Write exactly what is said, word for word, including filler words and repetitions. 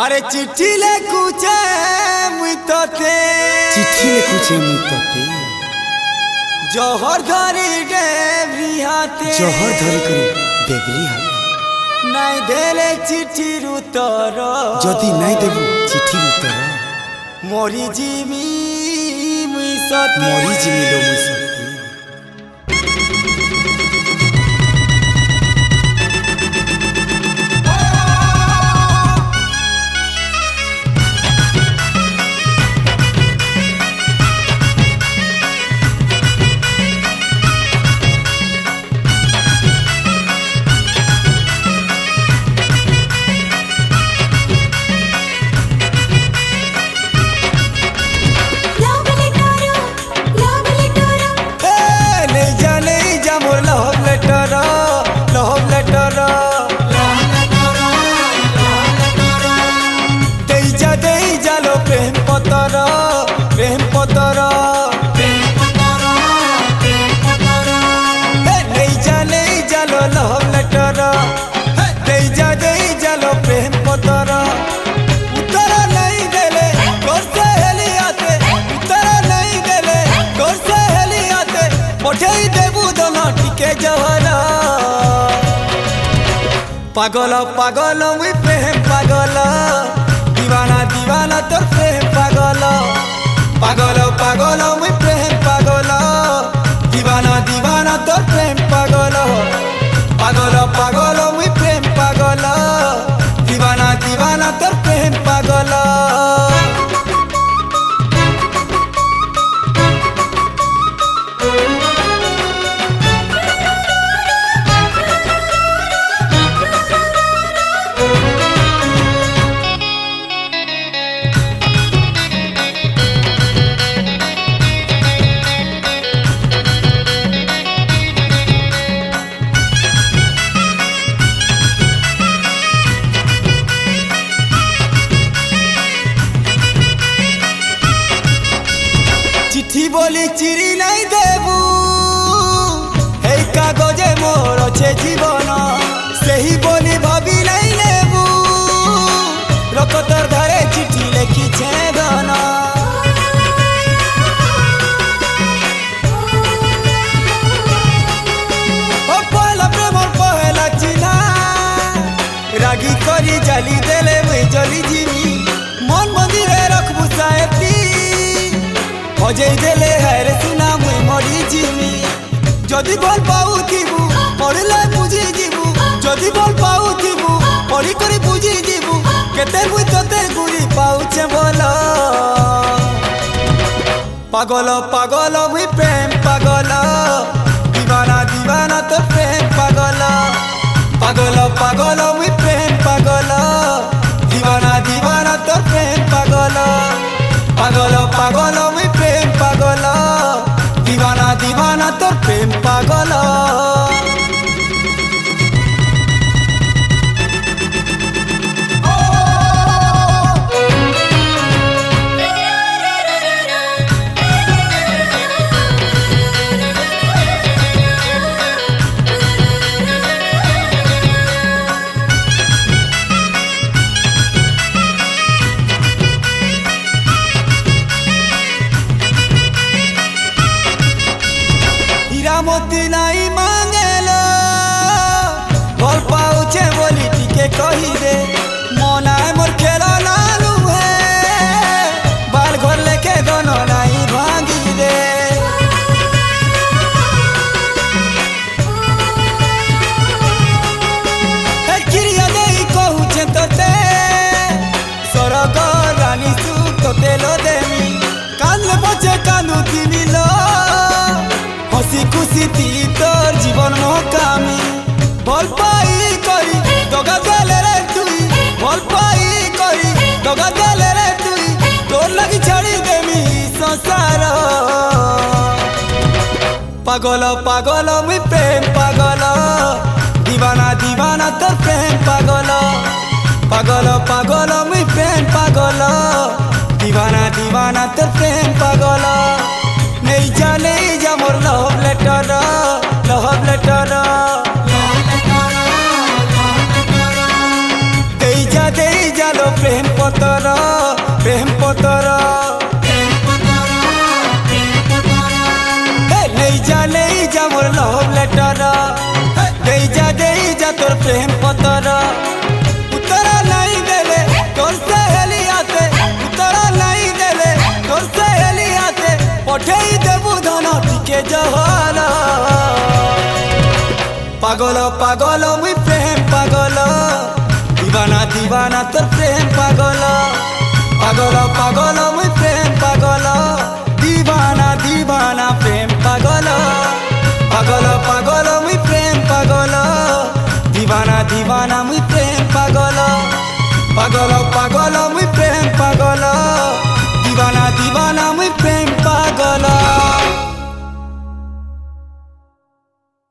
अरे चिट्ठी ले कुचे मुई तोते चिट्ठी ले कुचे मुई तोते जोहर धरी डेबरी हाथे जोहर धरी करी डेबरी हाथे नाई देले चिट्ठी रुतर जदि नाई देबू चिट्ठी रुतर मोरी जिमी मुई सते मोरी जिमी लो मुई सते पागल पागल मुई प्रेम पागल दीवाना दीवाना तोर प्रेम पागल पागल पागल मुई प्रेम पागल दीवाना दीवाना तोर प्रेम पागल पागल पागल मुई प्रेम पागल दीवाना दीवाना तोर प्रेम पागल चिट्ठी बोली चिरी नहीं देबू हे कागजे मोर छे जीवन से ही बोली भाभी नहीं लेबू रकतर धरे चिट्ठी लिखी छे धन ओ पहला प्रेम पहला चिन्हा रागी करी जाली देले मुई जली जीवी मन मंदिरे रखबू साहेबी हजई देले हरे सुना मुई मरी जीवी जदि भल पाउथिबू पढ़ले बुझी जीवू जदि भल पाउथिबू पढ़ी करी बुझी जीवू केते मुई तोते गुरी पाउछे बोल पागल पागल मुई प्रेम पागल दीवाना दीवाना तो प्रेम पागल पागल पागल मुई प्रेम पागल दीवाना दीवाना तो प्रेम पागल पागल पागल मुई प्रेम पागल दीवाना दीवाना तो प्रेम पागल मोती नहीं मांगेलो भल पाउछे बोली टिके कही दे मना मोर खेला लालू है बाल घर लेके दोनों नहीं भांगी दे हे क्रिया दे कहूछे तोते सरग रानी सुख तोते लो देमी कान बचे कानू दिमिलो हसी खुशी थी तोर जीवन मोकामी भल पाई करी दगा देले रे तुई भल पाई करी दगा देले रे तुई तोर लगी छड़ी देमी संसार पागल पागल मुई प्रेम पागल दीवाना दीवाना तोर प्रेम पागल पागल पागल मुई प्रेम पागल दीवाना दीवाना तोर प्रेम पागल नहीं जाने जा मोर लव लेटर लव लेटर दे जा दे जा लो प्रेम পতর প্রেম পতর নেই যা নেই যা মোর লভ লেটার দেই যা দেই যা তোর প্রেম পতর উত্তর নাই দেলে তোর সেহেলিয়াতে উত্তর নাই দেলে তোর সেহেলিয়াতে পঠেই দেবু ধন টিকে জহল পাগল পাগল মুই প্রেম পাগল দিবানা দিবানা তোর প্রেম পাগল পাগল পাগল মুই প্রেম পাগল দিবানা দিবানা প্রেম পাগল পাগল পাগল মুই প্রেম পাগল দিবানা দিবানা মুই প্রেম পাগল পাগল পাগল মুই প্রেম পাগল দিবানা দিবানা